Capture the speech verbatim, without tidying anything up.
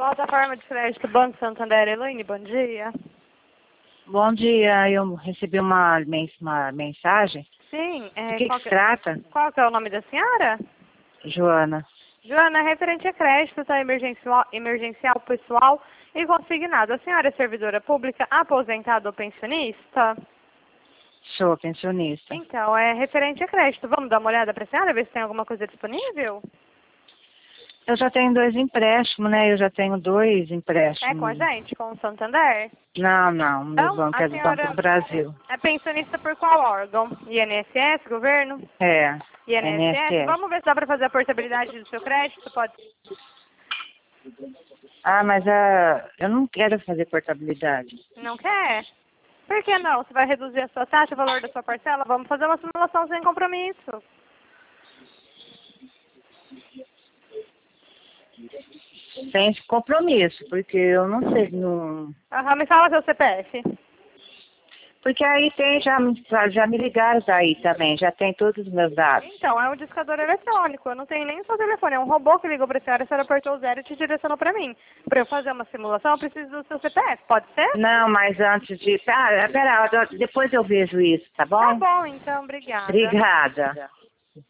Plataforma de crédito Banco Santander, Elaine, bom dia. Bom dia, eu recebi uma, mens uma mensagem. Sim, é, Do que, qual que se trata? Qual que é o nome da senhora? Joana. Joana, é referente a crédito, tá? Emergencial, emergencial pessoal e consignado. A senhora é servidora pública, aposentada ou pensionista? Sou pensionista. Então, é referente a crédito. Vamos dar uma olhada para a senhora, ver se tem alguma coisa disponível? Eu já tenho dois empréstimos, né? Eu já tenho dois empréstimos. É com a gente, com o Santander? Não, não. Meu Então, banco a é do Banco senhora do Brasil. é pensionista por qual órgão? I N S S, governo? É. I N S S? N S S. Vamos ver se dá para fazer a portabilidade do seu crédito, pode? Ah, mas a... eu não quero fazer portabilidade. Não quer? Por que não? Você vai reduzir a sua taxa, o valor da sua parcela? Vamos fazer uma simulação sem compromisso. Sem compromisso, porque eu não sei, não... Aham, me fala seu C P F. Porque aí tem, já, já me ligaram daí também, já tem todos os meus dados. Então, é um discador eletrônico. Eu não tenho nem o seu telefone. É um robô que ligou para a senhora, a senhora apertou o zero e te direcionou para mim. Para eu fazer uma simulação, eu preciso do seu C P F. Pode ser? Não, mas antes de... Ah, pera, depois eu vejo isso, tá bom? Tá bom, então. Obrigada. Obrigada.